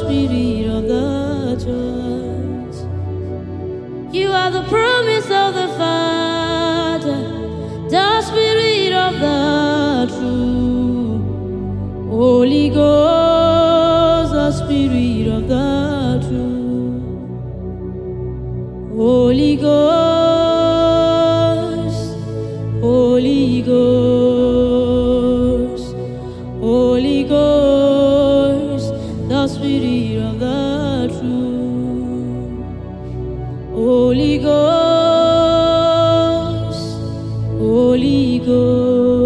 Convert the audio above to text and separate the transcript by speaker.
Speaker 1: Spirit of the church. You are the promise of the Father, the Spirit of the true Holy Ghost, the Spirit of the true Holy Ghost, Holy Ghost, Holy Ghost, the Spirit of the true Holy Ghost, Holy Ghost.